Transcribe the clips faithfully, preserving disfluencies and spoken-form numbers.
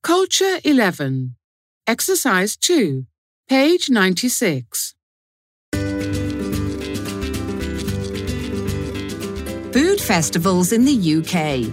Culture eleven. Exercise two, page ninety-six. Food festivals in the U K.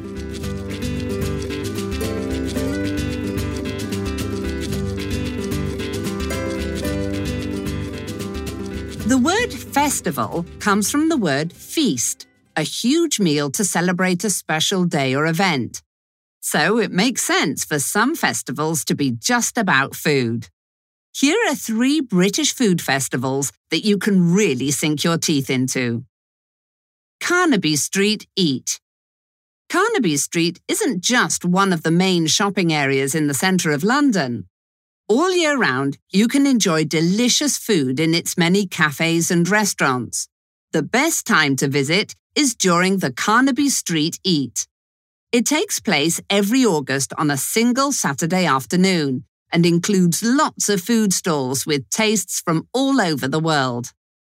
The word festival comes from the word feast, a huge meal to celebrate a special day or event. So it makes sense for some festivals to be just about food. Here are three British food festivals that you can really sink your teeth into. Carnaby Street Eat. Carnaby Street isn't just one of the main shopping areas in the centre of London. All year round, you can enjoy delicious food in its many cafes and restaurants. The best time to visit is during the Carnaby Street Eat. It takes place every August on a single Saturday afternoon and includes lots of food stalls with tastes from all over the world.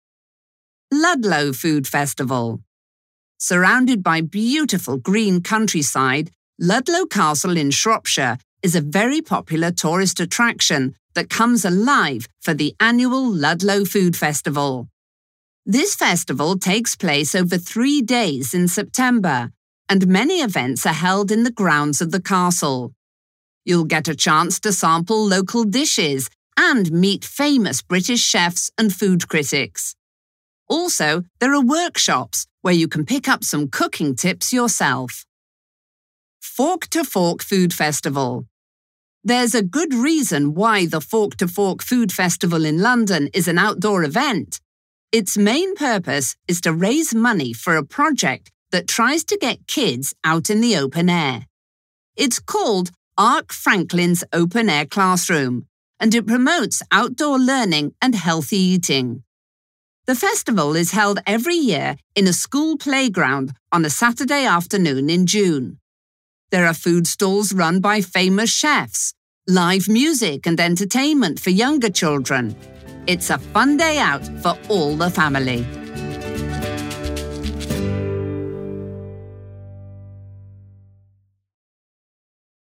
Ludlow Food Festival. Surrounded by beautiful green countryside, Ludlow Castle in Shropshire is a very popular tourist attraction that comes alive for the annual Ludlow Food Festival. This festival takes place over three days in September, and many events are held in the grounds of the castle. You'll get a chance to sample local dishes and meet famous British chefs and food critics. Also, there are workshops where you can pick up some cooking tips yourself. Fork to Fork Food Festival. There's a good reason why the Fork to Fork Food Festival in London is an outdoor event. Its main purpose is to raise money for a project that tries to get kids out in the open air. It's called Ark Franklin's Open Air Classroom, and it promotes outdoor learning and healthy eating. The festival is held every year in a school playground on a Saturday afternoon in June. There are food stalls run by famous chefs, live music and entertainment for younger children. It's a fun day out for all the family.